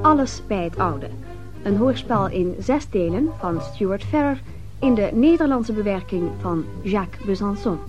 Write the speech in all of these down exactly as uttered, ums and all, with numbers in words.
Alles bij het oude. Een hoorspel in zes delen van Stuart Farrer in de Nederlandse bewerking van Jacques Besançon.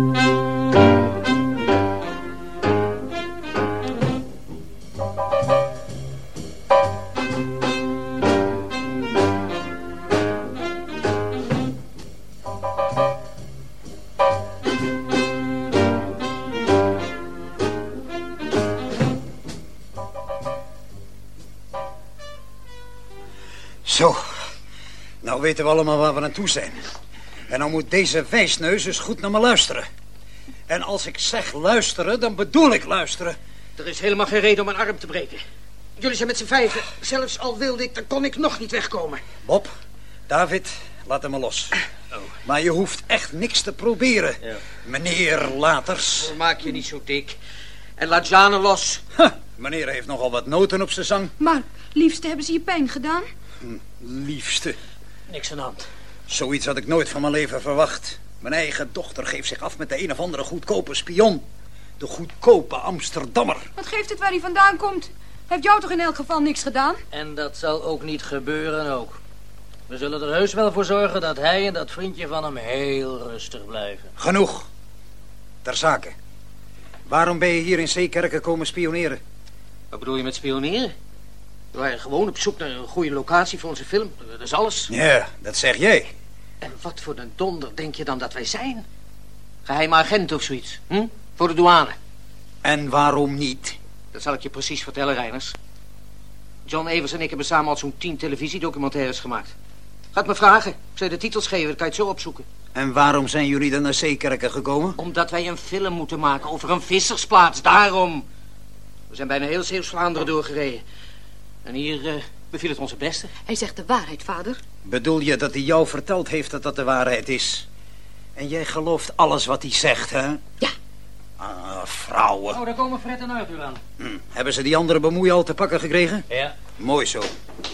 Zo, nou weten we allemaal waar we aan toe zijn. En dan moet deze wijsneus eens goed naar me luisteren. En als ik zeg luisteren, dan bedoel ik luisteren. Er is helemaal geen reden om een arm te breken. Jullie zijn met z'n vijven. Zelfs al wilde ik, dan kon ik nog niet wegkomen. Bob, David, laat hem maar los. Oh. Maar je hoeft echt niks te proberen, Ja. meneer Laters. Maak je niet zo dik. En laat Jane los. Huh, meneer heeft nogal wat noten op zijn zang. Maar, liefste, hebben ze je pijn gedaan? Hm, liefste. Niks aan de hand. Zoiets had ik nooit van mijn leven verwacht. Mijn eigen dochter geeft zich af met de een of andere goedkope spion. De goedkope Amsterdammer. Wat geeft het waar hij vandaan komt? Heeft jou toch in elk geval niks gedaan? En dat zal ook niet gebeuren ook. We zullen er heus wel voor zorgen dat hij en dat vriendje van hem heel rustig blijven. Genoeg. Ter zake. Waarom ben je hier in Zeekerken komen spioneren? Wat bedoel je met spioneren? We waren gewoon op zoek naar een goede locatie voor onze film. Dat is alles. Ja, dat zeg jij. En wat voor een donder denk je dan dat wij zijn? Geheime agent of zoiets, hm? Voor de douane. En waarom niet? Dat zal ik je precies vertellen, Reiners. John Evers en ik hebben samen al zo'n tien televisiedocumentaires gemaakt. Ga het me vragen. Ik zou de titels geven, dan kan je het zo opzoeken. En waarom zijn jullie dan naar Zeekerken gekomen? Omdat wij een film moeten maken over een vissersplaats, daarom. We zijn bijna heel Zeeuws-Vlaanderen doorgereden. En hier uh, beviel het ons het beste. Hij zegt de waarheid, vader. Bedoel je dat hij jou verteld heeft dat dat de waarheid is? En jij gelooft alles wat hij zegt, hè? Ja. Ah, vrouwen. Oh, daar komen Fred en Arthur aan. Hm. Hebben ze die andere bemoei al te pakken gekregen? Ja. Mooi zo.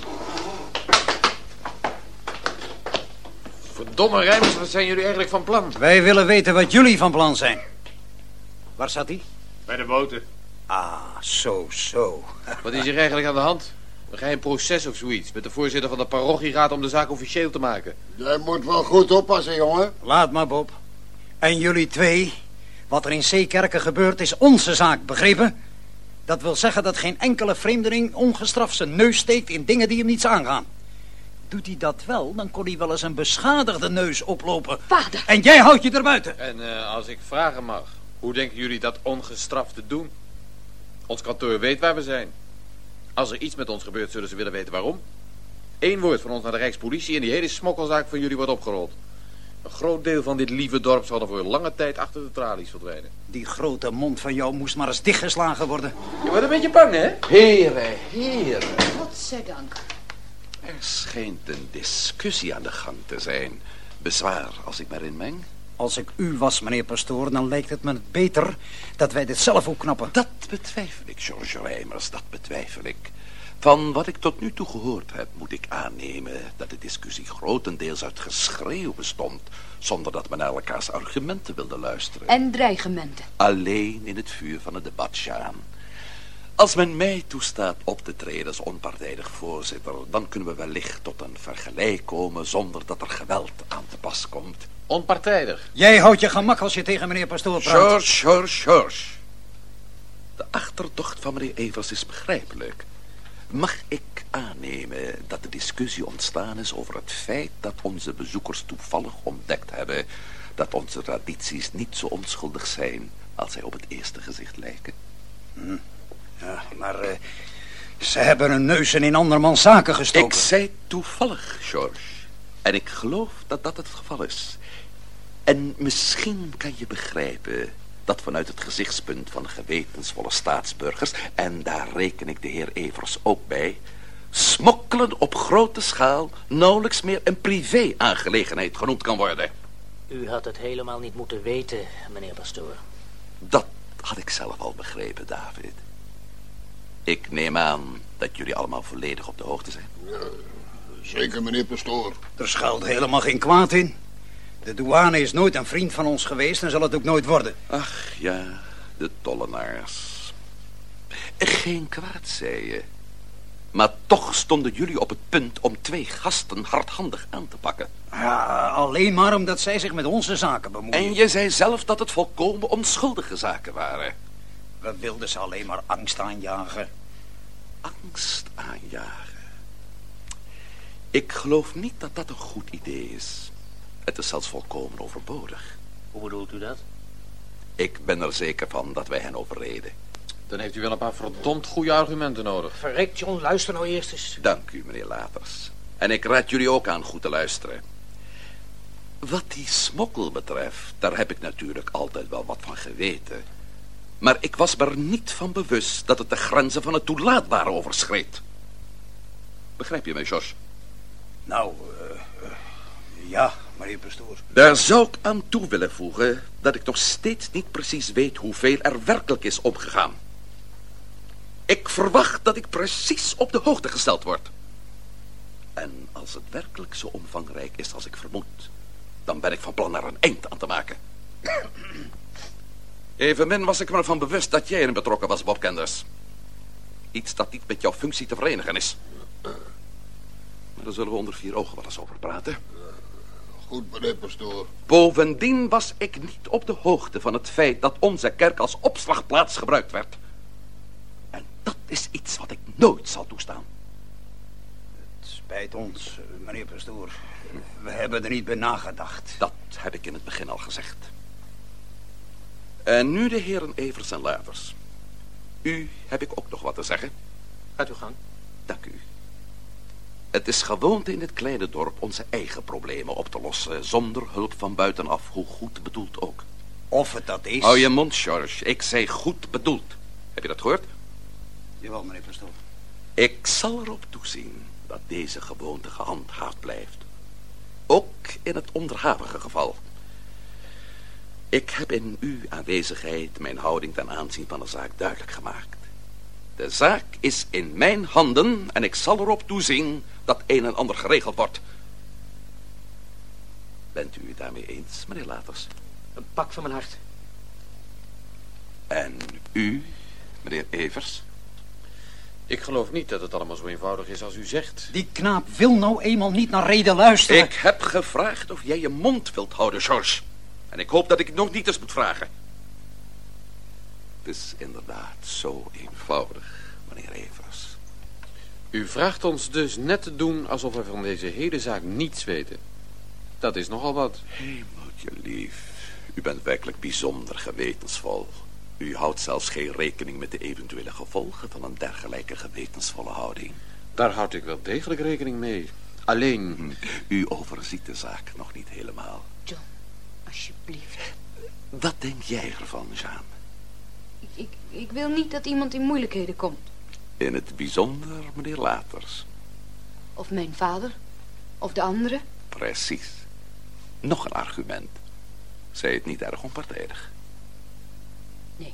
Verdomme, Rijmers, wat zijn jullie eigenlijk van plan? Wij willen weten wat jullie van plan zijn. Waar zat hij? Bij de boten. Ah, zo, zo. Wat is hier eigenlijk aan de hand? Een geheim proces of zoiets met de voorzitter van de parochieraad om de zaak officieel te maken. Jij moet wel goed oppassen, jongen. Laat maar, Bob. En jullie twee, wat er in Zeekerken gebeurt is onze zaak, begrepen? Dat wil zeggen dat geen enkele vreemdeling ongestraft zijn neus steekt in dingen die hem niets aangaan. Doet hij dat wel, dan kon hij wel eens een beschadigde neus oplopen. Vader. En jij houdt je er buiten. En uh, als ik vragen mag, hoe denken jullie dat ongestraft te doen? Ons kantoor weet waar we zijn. Als er iets met ons gebeurt, zullen ze willen weten waarom. Eén woord van ons naar de Rijkspolitie en die hele smokkelzaak van jullie wordt opgerold. Een groot deel van dit lieve dorp zal er voor lange tijd achter de tralies verdwijnen. Die grote mond van jou moest maar eens dichtgeslagen worden. Je wordt een beetje bang, hè? Heren, heren. Godzijdank. Er schijnt een discussie aan de gang te zijn. Bezwaar als ik maar inmeng. Als ik u was, meneer Pastoor, dan lijkt het me beter dat wij dit zelf opknappen. Dat betwijfel ik, George Rijmers, dat betwijfel ik. Van wat ik tot nu toe gehoord heb, moet ik aannemen dat de discussie grotendeels uit geschreeuw bestond, zonder dat men naar elkaars argumenten wilde luisteren. En dreigementen. Alleen in het vuur van het debat, Sjaan. Als men mij toestaat op te treden als onpartijdig voorzitter, dan kunnen we wellicht tot een vergelijk komen zonder dat er geweld aan te pas komt. Onpartijdig. Jij houdt je gemak als je tegen meneer Pastoor praat. George, George, George. De achterdocht van meneer Evers is begrijpelijk. Mag ik aannemen dat de discussie ontstaan is over het feit dat onze bezoekers toevallig ontdekt hebben dat onze tradities niet zo onschuldig zijn als zij op het eerste gezicht lijken? Hm. Ja, maar uh, ze hebben hun neuzen in andermans zaken gestoken. Ik zei toevallig, George. En ik geloof dat dat het geval is. En misschien kan je begrijpen dat vanuit het gezichtspunt van gewetensvolle staatsburgers, en daar reken ik de heer Evers ook bij, smokkelen op grote schaal nauwelijks meer een privé-aangelegenheid genoemd kan worden. U had het helemaal niet moeten weten, meneer Pastoor. Dat had ik zelf al begrepen, David. Ik neem aan dat jullie allemaal volledig op de hoogte zijn. Ja, zeker, meneer Pastoor. Er schuilt helemaal geen kwaad in. De douane is nooit een vriend van ons geweest en zal het ook nooit worden. Ach ja, de tollenaars. Geen kwaad, zei je. Maar toch stonden jullie op het punt om twee gasten hardhandig aan te pakken. Ja, alleen maar omdat zij zich met onze zaken bemoeien. En je zei zelf dat het volkomen onschuldige zaken waren. We wilden ze alleen maar angst aanjagen. Angst aanjagen. Ik geloof niet dat dat een goed idee is. Het is zelfs volkomen overbodig. Hoe bedoelt u dat? Ik ben er zeker van dat wij hen overreden. Dan heeft u wel een paar verdomd goede argumenten nodig. Verrekt, John, luister nou eerst eens. Dank u, meneer Laters. En ik raad jullie ook aan goed te luisteren. Wat die smokkel betreft, daar heb ik natuurlijk altijd wel wat van geweten. Maar ik was me er niet van bewust dat het de grenzen van het toelaatbare overschreed. Begrijp je mij, George? Nou, uh, uh, ja, meneer pastoor. Daar zou ik aan toe willen voegen dat ik nog steeds niet precies weet hoeveel er werkelijk is omgegaan. Ik verwacht dat ik precies op de hoogte gesteld word. En als het werkelijk zo omvangrijk is als ik vermoed, dan ben ik van plan er een eind aan te maken. Evenmin was ik me ervan bewust dat jij erin betrokken was, Bob Kenders. Iets dat niet met jouw functie te verenigen is. Maar daar zullen we onder vier ogen wel eens over praten. Goed, meneer pastoor. Bovendien was ik niet op de hoogte van het feit dat onze kerk als opslagplaats gebruikt werd. En dat is iets wat ik nooit zal toestaan. Het spijt ons, meneer pastoor. We hebben er niet bij nagedacht. Dat heb ik in het begin al gezegd. En nu de heren Evers en Laters. U heb ik ook nog wat te zeggen. Gaat uw gang. Dank u. Het is gewoonte in het kleine dorp onze eigen problemen op te lossen, zonder hulp van buitenaf, hoe goed bedoeld ook. Of het dat is... Hou je mond, George. Ik zei goed bedoeld. Heb je dat gehoord? Jawel, meneer pastoor. Ik zal erop toezien dat deze gewoonte gehandhaafd blijft. Ook in het onderhavige geval. Ik heb in uw aanwezigheid mijn houding ten aanzien van de zaak duidelijk gemaakt. De zaak is in mijn handen en ik zal erop toezien dat een en ander geregeld wordt. Bent u het daarmee eens, meneer Laters? Een pak van mijn hart. En u, meneer Evers? Ik geloof niet dat het allemaal zo eenvoudig is als u zegt. Die knaap wil nou eenmaal niet naar reden luisteren. Ik heb gevraagd of jij je mond wilt houden, George. En ik hoop dat ik het nog niet eens moet vragen. Het is inderdaad zo eenvoudig, meneer Evers. U vraagt ons dus net te doen alsof we van deze hele zaak niets weten. Dat is nogal wat. Hemeltje lief, u bent werkelijk bijzonder gewetensvol. U houdt zelfs geen rekening met de eventuele gevolgen van een dergelijke gewetensvolle houding. Daar houd ik wel degelijk rekening mee. Alleen... Hm, u overziet de zaak nog niet helemaal. John, alsjeblieft. Wat denk jij ervan, Jeanne? Ik, ik wil niet dat iemand in moeilijkheden komt. In het bijzonder, meneer Laters. Of mijn vader. Of de anderen. Precies. Nog een argument. Zij het niet erg onpartijdig? Nee.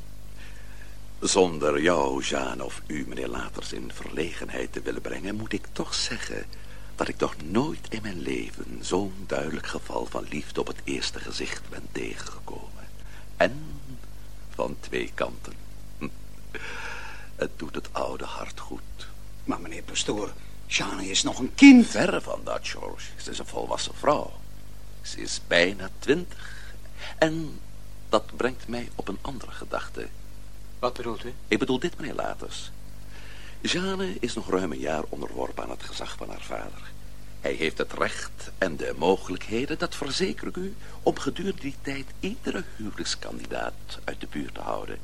Zonder jou, Jeanne, of u, meneer Laters, in verlegenheid te willen brengen, moet ik toch zeggen dat ik nog nooit in mijn leven zo'n duidelijk geval van liefde op het eerste gezicht ben tegengekomen. En van twee kanten. Hm. Het doet het oude hart goed. Maar meneer pastoor, Jeanne is nog een kind. Verre van dat, George. Ze is een volwassen vrouw. Ze is bijna twintig. En dat brengt mij op een andere gedachte. Wat bedoelt u? Ik bedoel dit, meneer Laters. Jeanne is nog ruim een jaar onderworpen aan het gezag van haar vader. Hij heeft het recht en de mogelijkheden, dat verzeker ik u, om gedurende die tijd iedere huwelijkskandidaat uit de buurt te houden.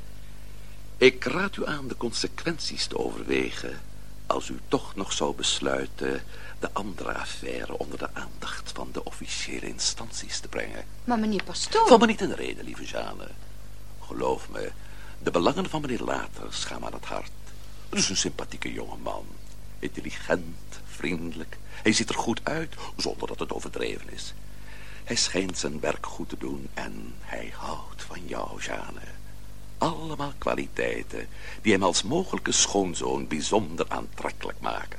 Ik raad u aan de consequenties te overwegen als u toch nog zou besluiten de andere affaire onder de aandacht van de officiële instanties te brengen. Maar meneer pastoor... Val me niet in de reden, lieve Jeanne. Geloof me, de belangen van meneer Laters gaan me aan het hart. Het is een sympathieke jongeman. Intelligent, vriendelijk. Hij ziet er goed uit, zonder dat het overdreven is. Hij schijnt zijn werk goed te doen en hij houdt van jou, Jeanne. Allemaal kwaliteiten die hem als mogelijke schoonzoon bijzonder aantrekkelijk maken.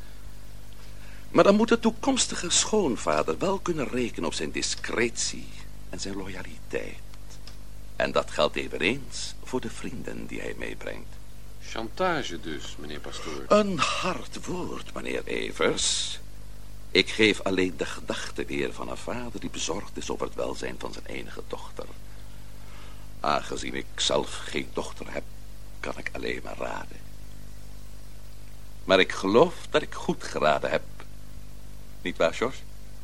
Maar dan moet de toekomstige schoonvader wel kunnen rekenen op zijn discretie en zijn loyaliteit. En dat geldt eveneens voor de vrienden die hij meebrengt. Chantage dus, meneer pastoor. Een hard woord, meneer Evers. Ik geef alleen de gedachte weer van een vader die bezorgd is over het welzijn van zijn enige dochter. Aangezien ik zelf geen dochter heb, kan ik alleen maar raden. Maar ik geloof dat ik goed geraden heb. Niet waar, George?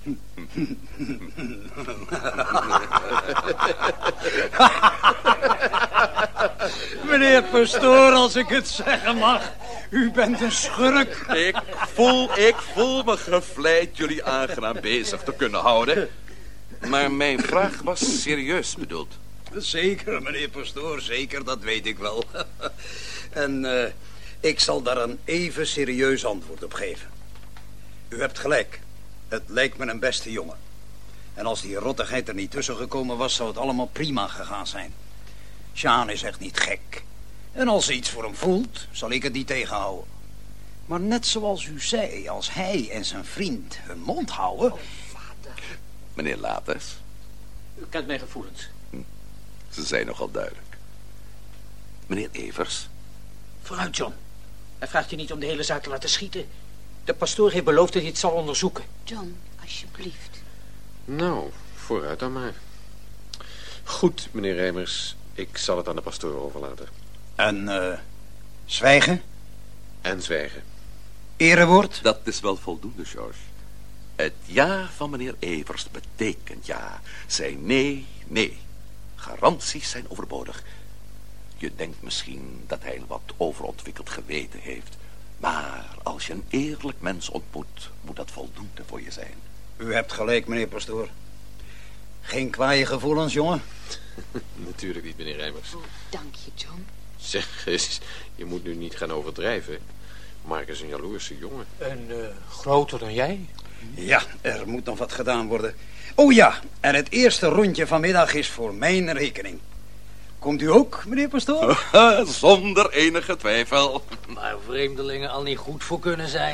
Meneer pastoor, als ik het zeggen mag, u bent een schurk. Ik voel, ik voel me gevleid jullie aangenaam bezig te kunnen houden. Maar mijn vraag was serieus bedoeld. Zeker, meneer pastoor, zeker, dat weet ik wel. En uh, ik zal daar een even serieus antwoord op geven. U hebt gelijk. Het lijkt me een beste jongen. En als die rottigheid er niet tussen gekomen was, zou het allemaal prima gegaan zijn. Sjaan is echt niet gek. En als ze iets voor hem voelt, zal ik het niet tegenhouden. Maar net zoals u zei, als hij en zijn vriend hun mond houden... Oh, vader. Meneer Lates? U kent mijn gevoelens. Hm. Ze zijn nogal duidelijk. Meneer Evers? Vooruit, John. Hij vraagt je niet om de hele zaak te laten schieten. De pastoor heeft beloofd dat hij het zal onderzoeken. John, alsjeblieft. Nou, vooruit dan maar. Goed, meneer Reimers. Ik zal het aan de pastoor overlaten. En, uh, zwijgen? En zwijgen. Erewoord? Dat is wel voldoende, George. Het ja van meneer Evers betekent ja. Zijn nee, nee. Garanties zijn overbodig. Je denkt misschien dat hij een wat overontwikkeld geweten heeft. Maar als je een eerlijk mens ontmoet, moet dat voldoende voor je zijn. U hebt gelijk, meneer pastoor. Geen kwaaie gevoelens, jongen? Natuurlijk niet, meneer Reimers. Oh, dank je, John. Zeg eens, je moet nu niet gaan overdrijven. Mark is een jaloerse jongen. En uh, groter dan jij? Ja, er moet nog wat gedaan worden. Oh ja, en het eerste rondje vanmiddag is voor mijn rekening. Komt u ook, meneer pastoor? Zonder enige twijfel. Maar vreemdelingen al niet goed voor kunnen zijn.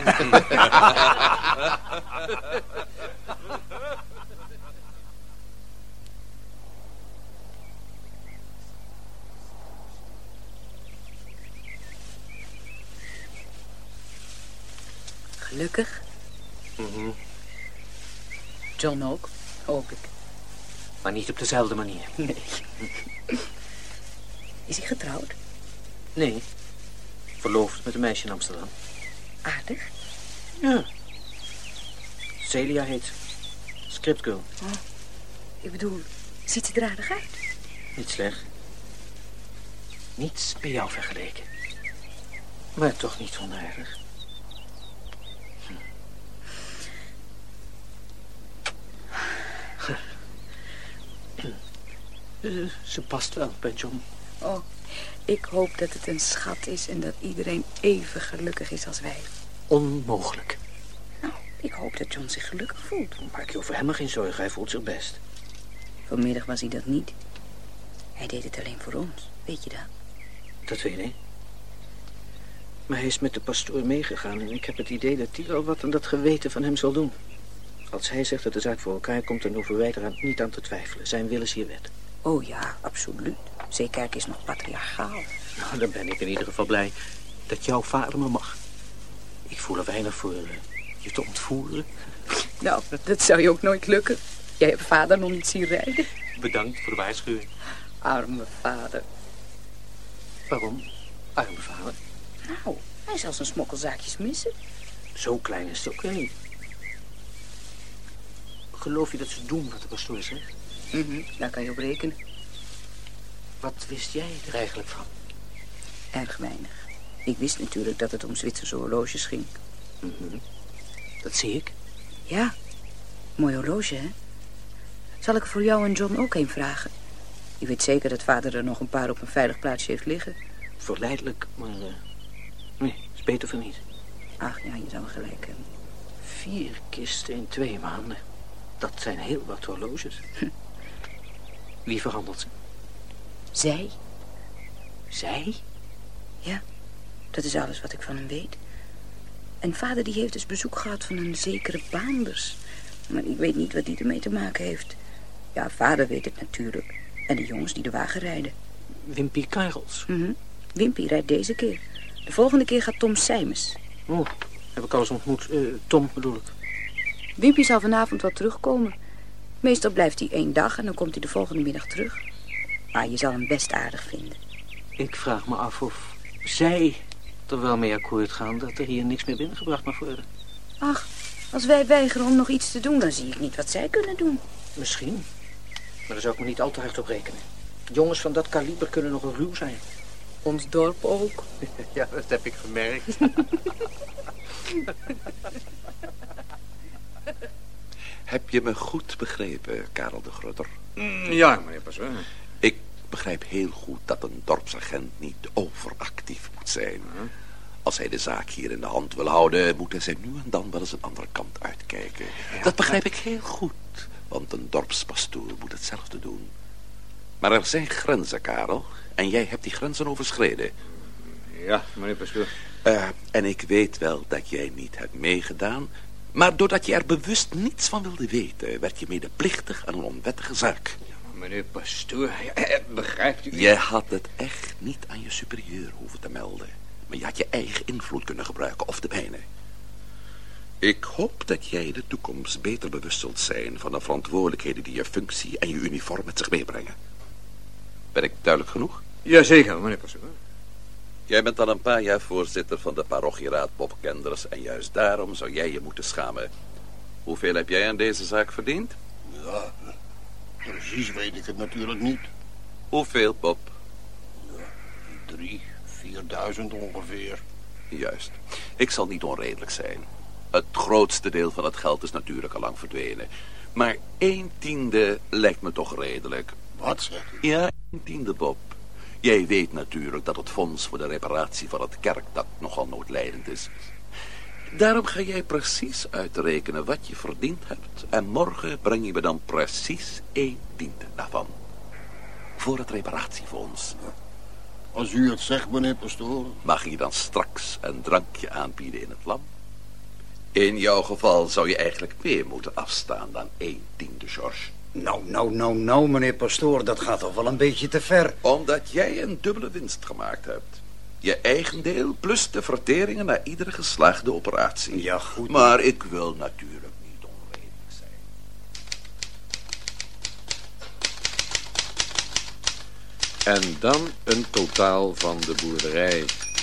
Gelukkig? Mm-hmm. John ook, hoop ik. Maar niet op dezelfde manier. Nee. Is hij getrouwd? Nee. Verloofd met een meisje in Amsterdam. Aardig? Ja. Celia heet ze. Scriptgirl. Oh, ik bedoel, ziet ze er aardig uit? Niet slecht. Niets bij jou vergeleken. Maar toch niet onaardig. Uh, ze past wel bij John. Oh, ik hoop dat het een schat is en dat iedereen even gelukkig is als wij. Onmogelijk. Nou, ik hoop dat John zich gelukkig voelt. Maak je over hem maar geen zorgen, hij voelt zich best. Vanmiddag was hij dat niet. Hij deed het alleen voor ons, weet je dat? Dat weet ik. Maar hij is met de pastoor meegegaan en ik heb het idee dat hij wel wat aan dat geweten van hem zal doen. Als hij zegt dat de zaak voor elkaar komt, dan hoeven wij er niet aan te twijfelen. Zijn wil is hier wet. Oh ja, absoluut. Zeekerk is nog patriarchaal. Nou, dan ben ik in ieder geval blij dat jouw vader me mag. Ik voel er weinig voor uh, je te ontvoeren. Nou, dat zou je ook nooit lukken. Jij hebt vader nog niet zien rijden. Bedankt voor de waarschuwing. Arme vader. Waarom? Arme vader. Nou, hij zal zijn smokkelzaakjes missen. Zo klein is het ook niet. Geloof je dat ze doen wat de pastoor zegt? Mm-hmm, daar kan je op rekenen. Wat wist jij er eigenlijk van? Erg weinig. Ik wist natuurlijk dat het om Zwitserse horloges ging. Mm-hmm. Dat zie ik. Ja, mooi horloge, hè? Zal ik voor jou en John ook een vragen? Je weet zeker dat vader er nog een paar op een veilig plaatsje heeft liggen. Verleidelijk, maar... Uh, nee, is beter van niet. Ach ja, je zou gelijk hebben. Vier kisten in twee maanden. Dat zijn heel wat horloges. Hm. Wie verhandelt ze? Zij. Zij? Ja, dat is alles wat ik van hem weet. En vader die heeft dus bezoek gehad van een zekere Baanders. Maar ik weet niet wat die ermee te maken heeft. Ja, vader weet het natuurlijk. En de jongens die de wagen rijden. Wimpy Karels. Mm-hmm. Wimpy rijdt deze keer. De volgende keer gaat Tom Sijmens. Oh, heb ik al eens ontmoet. Uh, Tom bedoel ik. Wimpy zal vanavond wel terugkomen. Meestal blijft hij één dag en dan komt hij de volgende middag terug. Maar je zal hem best aardig vinden. Ik vraag me af of zij er wel mee akkoord gaan dat er hier niks meer binnengebracht mag worden. Ach, als wij weigeren om nog iets te doen, dan zie ik niet wat zij kunnen doen. Misschien. Maar daar zou ik me niet al te hard op rekenen. Jongens van dat kaliber kunnen nogal ruw zijn. Ons dorp ook. Ja, dat heb ik gemerkt. Heb je me goed begrepen, Karel de Grutter? Mm, ja, meneer Pastoor. Ik begrijp heel goed dat een dorpsagent niet overactief moet zijn. Huh? Als hij de zaak hier in de hand wil houden, moet hij zijn nu en dan wel eens een andere kant uitkijken. Ja, dat begrijp ik heel goed, want een dorpspastoor moet hetzelfde doen. Maar er zijn grenzen, Karel, en jij hebt die grenzen overschreden. Ja, meneer Pastoor. Uh, en ik weet wel dat jij niet hebt meegedaan, maar doordat je er bewust niets van wilde weten, werd je medeplichtig aan een onwettige zaak. Ja, meneer Pastoor, ja, begrijpt u? Je had het echt niet aan je superieur hoeven te melden. Maar je had je eigen invloed kunnen gebruiken, of de mijne. Ik hoop dat jij in de toekomst beter bewust zult zijn van de verantwoordelijkheden die je functie en je uniform met zich meebrengen. Ben ik duidelijk genoeg? Jazeker, meneer Pastoor. Jij bent al een paar jaar voorzitter van de parochieraad Bob Kenders en juist daarom zou jij je moeten schamen. Hoeveel heb jij aan deze zaak verdiend? Ja, precies weet ik het natuurlijk niet. Hoeveel, Bob? Ja, drie, vierduizend ongeveer. Juist. Ik zal niet onredelijk zijn. Het grootste deel van het geld is natuurlijk al lang verdwenen. Maar een tiende lijkt me toch redelijk. Wat zeg je? Ja, een tiende, Bob. Jij weet natuurlijk dat het fonds voor de reparatie van het kerkdak nogal noodlijdend is. Daarom ga jij precies uitrekenen wat je verdiend hebt. En morgen breng je me dan precies een tiende daarvan. Voor het reparatiefonds. Als u het zegt, meneer Pastoor. Mag je dan straks een drankje aanbieden in het lam? In jouw geval zou je eigenlijk meer moeten afstaan dan één tiende, George. Nou, nou, nou, nou, meneer Pastoor, dat gaat toch wel een beetje te ver. Omdat jij een dubbele winst gemaakt hebt. Je eigen deel plus de verteringen na iedere geslaagde operatie. Ja, goed. Maar ik wil natuurlijk niet onredelijk zijn. En dan een totaal van de boerderij.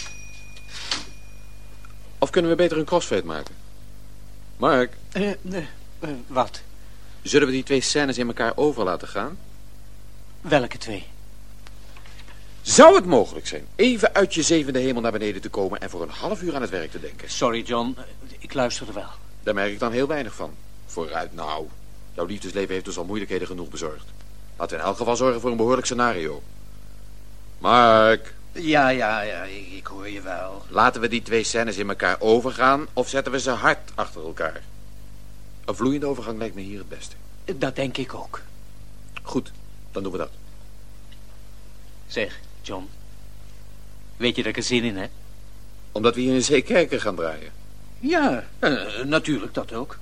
Of kunnen we beter een crossfade maken? Mark? Uh, nee, uh, wat? Zullen we die twee scènes in elkaar over laten gaan? Welke twee? Zou het mogelijk zijn even uit je zevende hemel naar beneden te komen en voor een half uur aan het werk te denken? Sorry, John. Ik luisterde wel. Daar merk ik dan heel weinig van. Vooruit nou. Jouw liefdesleven heeft dus al moeilijkheden genoeg bezorgd. Laten we in elk geval zorgen voor een behoorlijk scenario. Mark. Ja, ja, ja, ik, ik hoor je wel. Laten we die twee scènes in elkaar overgaan of zetten we ze hard achter elkaar? Een vloeiende overgang lijkt me hier het beste. Dat denk ik ook. Goed, dan doen we dat. Zeg, John. Weet je dat ik er zin in heb? Omdat we hier een zeekerker gaan draaien. Ja, uh, natuurlijk dat ook.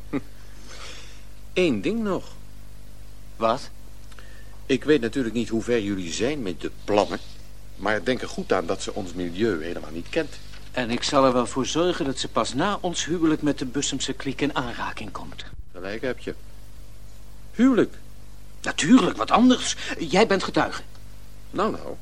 Eén ding nog. Wat? Ik weet natuurlijk niet hoe ver jullie zijn met de plannen. Maar denk er goed aan dat ze ons milieu helemaal niet kent. En ik zal er wel voor zorgen dat ze pas na ons huwelijk met de Bussumse kliek in aanraking komt. Gelijk heb je. Huwelijk? Natuurlijk, wat anders. Jij bent getuige. Nou, nou.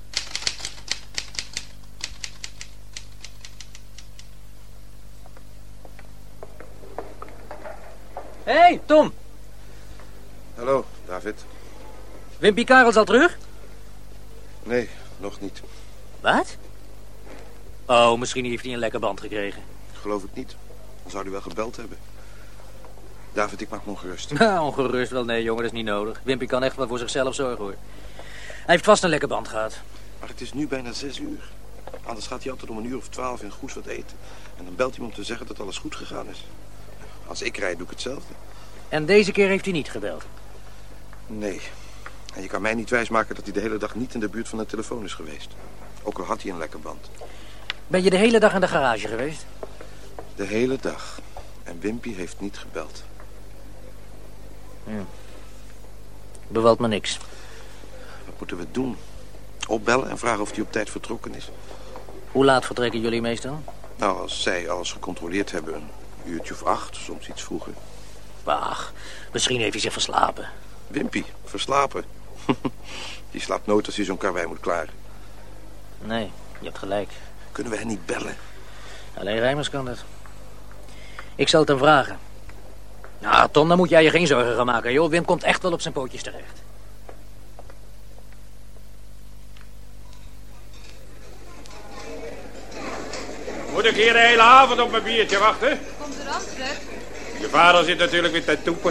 Hé, hey, Tom. Hallo, David. Wimpy Karels al terug? Nee, nog niet. Wat? Oh, misschien heeft hij een lekker band gekregen. Geloof ik niet. Dan zou hij wel gebeld hebben. David, ik maak me ongerust. Nou, ongerust wel. Nee, jongen, dat is niet nodig. Wimpy kan echt wel voor zichzelf zorgen, hoor. Hij heeft vast een lekker band gehad. Maar het is nu bijna zes uur. Anders gaat hij altijd om een uur of twaalf in Goes wat eten. En dan belt hij me om te zeggen dat alles goed gegaan is. Als ik rijd, doe ik hetzelfde. En deze keer heeft hij niet gebeld? Nee. En je kan mij niet wijsmaken dat hij de hele dag niet in de buurt van de telefoon is geweest. Ook al had hij een lekker band. Ben je de hele dag in de garage geweest? De hele dag. En Wimpy heeft niet gebeld. Ja. Bevalt me niks. Wat moeten we doen? Opbellen en vragen of hij op tijd vertrokken is? Hoe laat vertrekken jullie meestal? Nou, als zij alles gecontroleerd hebben, een uurtje of acht, soms iets vroeger. Ach, misschien heeft hij zich verslapen. Wimpy, verslapen. Die slaapt nooit als hij zo'n karwei moet klaren. Nee, je hebt gelijk. Kunnen we hen niet bellen? Alleen Rijmers kan dat. Ik zal het hem vragen. Nou, Tom, dan moet jij je geen zorgen gaan maken, joh. Wim komt echt wel op zijn pootjes terecht. Moet ik hier de hele avond op mijn biertje wachten? Komt er dan, Fred? Je vader zit natuurlijk weer te toepen.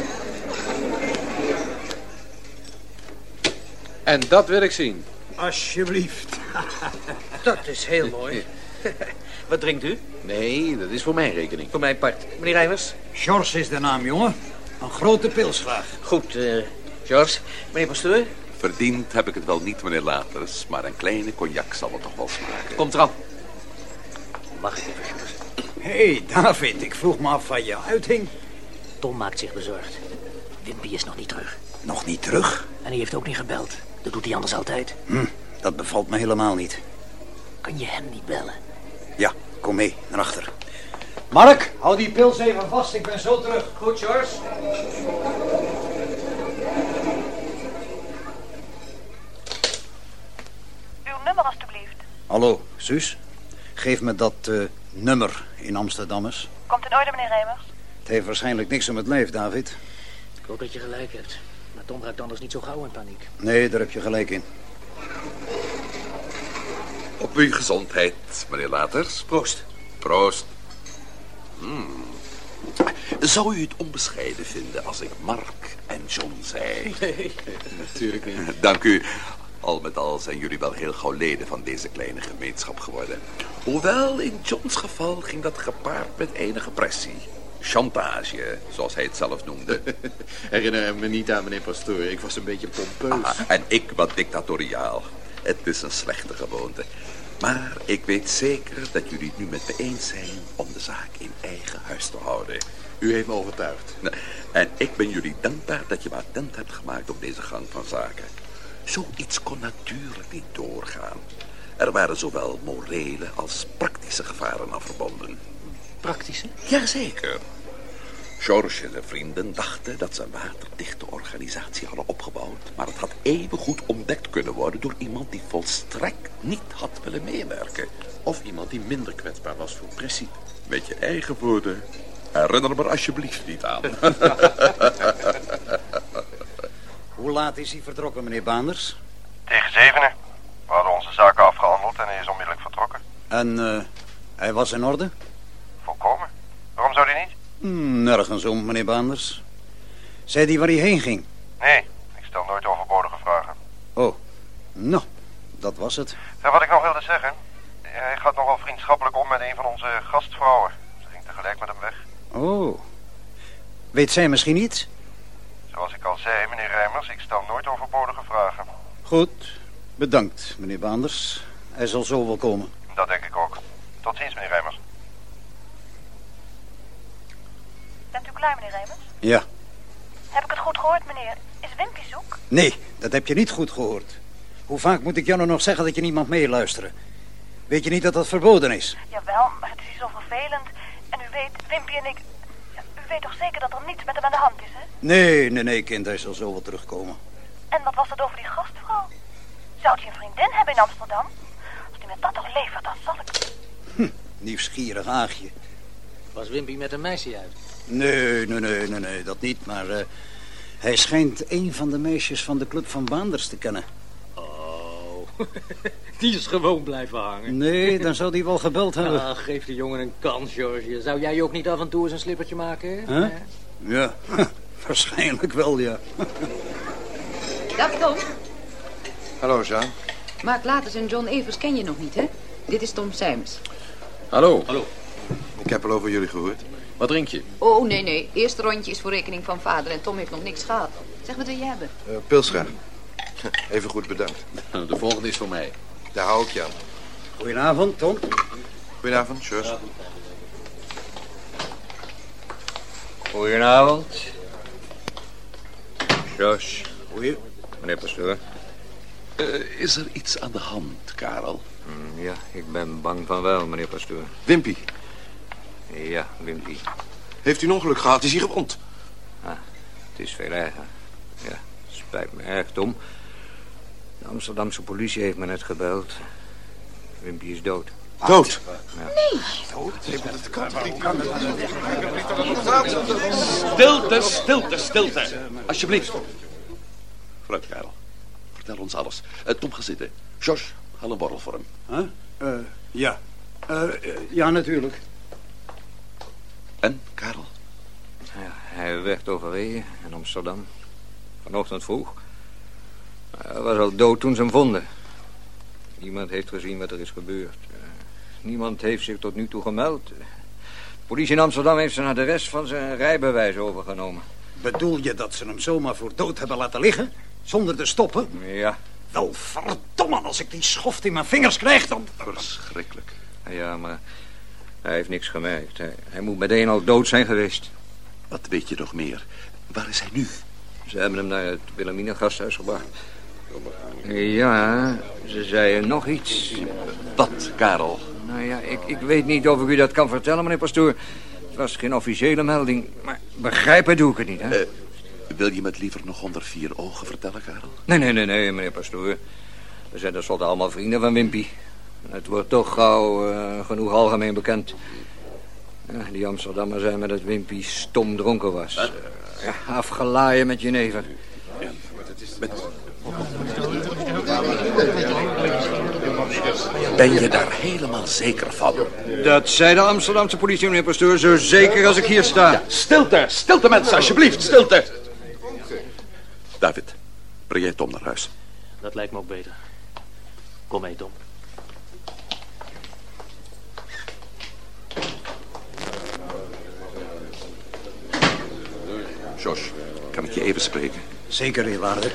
En dat wil ik zien. Alsjeblieft. Dat is heel mooi. Wat drinkt u? Nee, dat is voor mijn rekening. Voor mijn part. Meneer Rijmers? George is de naam, jongen. Een grote pils graag. Goed, uh, George. Meneer Pastoor? Verdiend heb ik het wel niet, meneer Laters, maar een kleine cognac zal het toch wel smaken. Komt eraan. Wacht even, George. Hé, hey, David, ik vroeg me af waar je uithing. Tom maakt zich bezorgd. Wimpy is nog niet terug. Nog niet terug? En hij heeft ook niet gebeld. Dat doet hij anders altijd. Hm, dat bevalt me helemaal niet. Kan je hem niet bellen? Ja, kom mee, naar achter. Mark, hou die pils even vast, ik ben zo terug. Goed, George. Uw nummer, alstublieft. Hallo, Suus. Geef me dat uh, nummer in Amsterdammers. Komt in orde, meneer Rijmers? Het heeft waarschijnlijk niks om het lijf, David. Ik hoop dat je gelijk hebt. Maar Tom raakt anders niet zo gauw in paniek. Nee, daar heb je gelijk in. Op uw gezondheid, meneer Laters. Proost. Proost. Hmm. Zou u het onbescheiden vinden als ik Mark en John zei? Nee, natuurlijk niet. Dank u. Al met al zijn jullie wel heel gauw leden van deze kleine gemeenschap geworden. Hoewel, in Johns geval ging dat gepaard met enige pressie. Chantage, zoals hij het zelf noemde. Herinner me niet aan meneer Pastoor. Ik was een beetje pompeus. Aha, en ik wat dictatoriaal. Het is een slechte gewoonte. Maar ik weet zeker dat jullie het nu met me eens zijn om de zaak in eigen huis te houden. U heeft me overtuigd. En ik ben jullie dankbaar dat je me attent hebt gemaakt op deze gang van zaken. Zoiets kon natuurlijk niet doorgaan. Er waren zowel morele als praktische gevaren aan verbonden. Praktische? Jazeker. George en zijn vrienden dachten dat ze een waterdichte organisatie hadden opgebouwd. Maar het had even goed ontdekt kunnen worden door iemand die volstrekt niet had willen meewerken. Of iemand die minder kwetsbaar was voor pressie. Met je eigen woorden. Herinner me er alsjeblieft niet aan. Hoe laat is hij vertrokken, meneer Baanders? Tegen zevenen. We hadden onze zaken afgehandeld en hij is onmiddellijk vertrokken. En uh, hij was in orde? Volkomen. Waarom zou hij niet? Hmm, nergens om, meneer Baanders. Zei hij waar hij heen ging? Nee, ik stel nooit overbodige vragen. Oh, nou, dat was het. En wat ik nog wilde zeggen. Hij gaat nogal vriendschappelijk om met een van onze gastvrouwen. Ze ging tegelijk met hem weg. Oh. Weet zij misschien iets? Zoals ik al zei, meneer Rijmers, ik stel nooit overbodige vragen. Goed, bedankt, meneer Baanders. Hij zal zo wel komen. Dat denk ik ook. Tot ziens, meneer Rijmers. Bent u klaar, meneer Rijmers? Ja. Heb ik het goed gehoord, meneer? Is Wimpy zoek? Nee, dat heb je niet goed gehoord. Hoe vaak moet ik jou nou nog zeggen dat je niemand meeluisteren? Weet je niet dat dat verboden is? Jawel, maar het is hier zo vervelend. En u weet, Wimpy en ik... Ja, u weet toch zeker dat er niets met hem aan de hand is, hè? Nee, nee, nee, kind, hij zal zo wel terugkomen. En wat was dat over die gastvrouw? Zou hij een vriendin hebben in Amsterdam? Als hij met dat toch levert, dan zal ik... Hm, nieuwsgierig aagje. Was Wimpy met een meisje uit? Nee, nee, nee, nee, nee, dat niet, maar... Uh, hij schijnt een van de meisjes van de club van Baanders te kennen. Oh, die is gewoon blijven hangen. Nee, dan zou die wel gebeld hebben. Ah, geef de jongen een kans, George. Zou jij je ook niet af en toe eens een slippertje maken? Huh? Ja, ja. Waarschijnlijk wel, ja. Dag Tom. Hallo, Jean. Mark Laters en John Evers ken je nog niet, hè? Dit is Tom Simons. Hallo. Hallo. Ik heb al over jullie gehoord. Wat drink je? Oh, nee, nee. Eerste rondje is voor rekening van vader en Tom heeft nog niks gehad. Zeg, wat wil je hebben? Uh, pils graag. Even goed bedankt. De volgende is voor mij. Daar hou ik je aan. Goedenavond, Tom. Goedenavond, George. Goedenavond. George. Goeie. Meneer Pastoor. Uh, is er iets aan de hand, Karel? Mm, ja, ik ben bang van wel, meneer pastoor. Wimpy. Ja, Wimpy. Heeft u een ongeluk gehad? Is hij gewond? Ah, het is veel erger. Ja, spijt me erg, Tom. De Amsterdamse politie heeft me net gebeld. Wimpy is dood. Dood? Ja. Nee. Dood? Stilte, stilte, stilte. Alsjeblieft. Vooruit, Karel. Vertel ons alles. Uh, Tom, ga zitten. George, haal een borrel voor hem. Huh? Uh, ja. Uh, uh, ja, natuurlijk. En, Karel? Ja, hij werd overreden in Amsterdam. Vanochtend vroeg. Hij was al dood toen ze hem vonden. Niemand heeft gezien wat er is gebeurd. Uh, niemand heeft zich tot nu toe gemeld. De politie in Amsterdam heeft zijn adres van zijn rijbewijs overgenomen. Bedoel je dat ze hem zomaar voor dood hebben laten liggen? Zonder te stoppen? Ja. Wel, verdomme, als ik die schoft in mijn vingers krijg, dan... Verschrikkelijk. Ja, maar hij heeft niks gemerkt. Hij, hij moet meteen al dood zijn geweest. Wat weet je nog meer? Waar is hij nu? Ze hebben hem naar het Wilhelmina gasthuis gebracht. Ja, ze zeiden nog iets. Wat, Karel? Nou ja, ik, ik weet niet of ik u dat kan vertellen, meneer pastoor. Het was geen officiële melding, maar begrijpen doe ik het niet, hè? Uh, wil je me het liever nog onder vier ogen vertellen, Karel? Nee, nee, nee, nee, meneer pastoor. We zijn tenslotte allemaal vrienden van Wimpy. Het wordt toch gauw uh, genoeg algemeen bekend. Ja, die Amsterdammers zijn met dat Wimpy stom dronken was. Uh, ja, afgelaaien met jenever. Ja, met... Ben je daar helemaal zeker van? Dat zei de Amsterdamse politie, meneer pastoor, zo zeker als ik hier sta. Ja, stilte, stilte mensen, alsjeblieft, stilte. David, breng jij Tom naar huis. Dat lijkt me ook beter. Kom mee, Tom. Josh, kan ik je even spreken? Zeker, eerwaarder.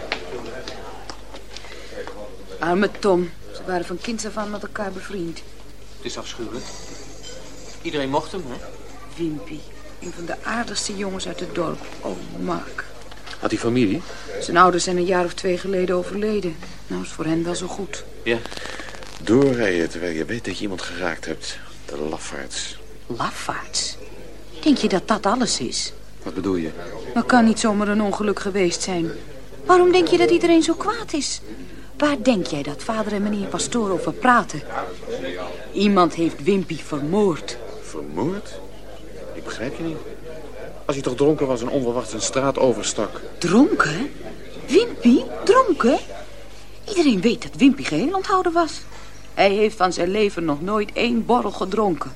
Arme Tom. Ze waren van kinds af aan met elkaar bevriend. Het is afschuwelijk. Iedereen mocht hem, hè? Wimpy. Een van de aardigste jongens uit het dorp. Oh, Mark. Had hij familie? Zijn ouders zijn een jaar of twee geleden overleden. Nou, is voor hen wel zo goed. Ja. Doorrijden terwijl je weet dat je iemand geraakt hebt. De lafaards. Lafaards? Denk je dat dat alles is? Wat bedoel je? Dat kan niet zomaar een ongeluk geweest zijn. Waarom denk je dat iedereen zo kwaad is? Waar denk jij dat vader en meneer pastoor over praten? Iemand heeft Wimpy vermoord. Vermoord? Ik begrijp je niet. Als hij toch dronken was en onverwachts een straat overstak. Dronken? Wimpy? Dronken? Iedereen weet dat Wimpy geheel onthouden was. Hij heeft van zijn leven nog nooit één borrel gedronken.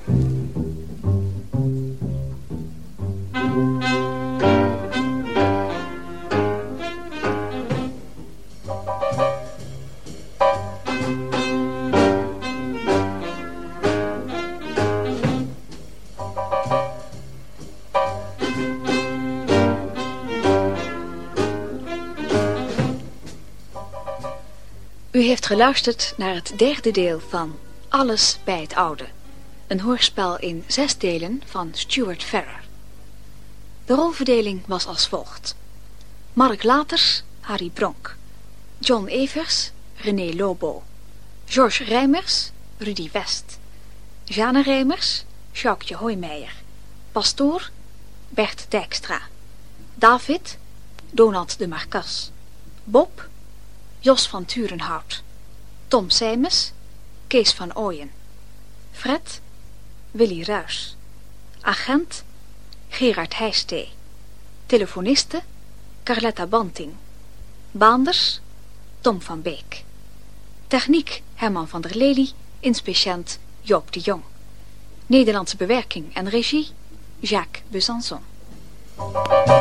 U heeft geluisterd naar het derde deel van Alles bij het Oude. Een hoorspel in zes delen van Stuart Ferrer. De rolverdeling was als volgt. Mark Laters, Harry Bronk. John Evers, René Lobo. George Rijmers, Rudy West. Jeanne Rijmers, Sjoukje Hoijmeijer. Pastoor, Bert Dijkstra. David, Donald de Marcas. Bob, Jos van Turenhout. Tom Sijmes, Kees van Ooyen. Fred, Willy Ruys. Agent, Gerard Heijstee. Telefoniste, Carletta Banting. Baanders, Tom van Beek. Techniek, Herman van der Lely. Inspeciënt, Joop de Jong. Nederlandse bewerking en regie, Jacques Besançon.